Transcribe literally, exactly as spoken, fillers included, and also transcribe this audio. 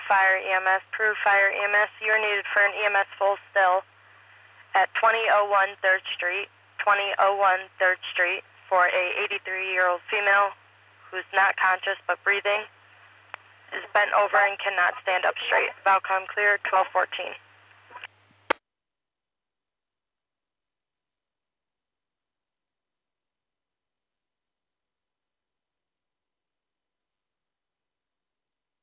Fire E M S. Peru Fire E M S, you're needed for an E M S full still at twenty oh one third Street, twenty oh one third Street, for a eighty-three-year-old female who's not conscious but breathing, is bent over and cannot stand up straight. Valcom clear, twelve fourteen.